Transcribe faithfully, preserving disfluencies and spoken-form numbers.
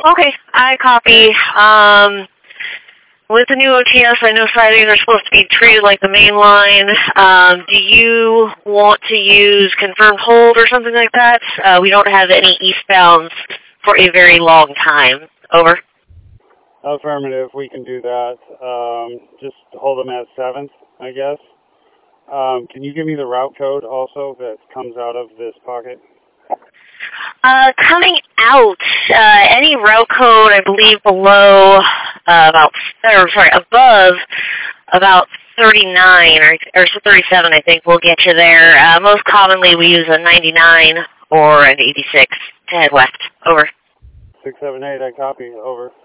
Okay, I copy. Um, with the new O T S, I know sidings are supposed to be treated like the main line. Um, do you want to use confirmed hold or something like that? Uh, we don't have any eastbounds for a very long time. Over. Affirmative, we can do that. Um, just hold them at seventh, I guess. Um, can you give me the route code also that comes out of this pocket? Uh, coming out, uh, any route code, I believe, below, uh, about, or sorry, above about thirty-nine, or, or thirty-seven, I think, will get you there. Uh, most commonly, we use a ninety-nine or an eighty-six to head west. Over. six seven eight, I copy. Over.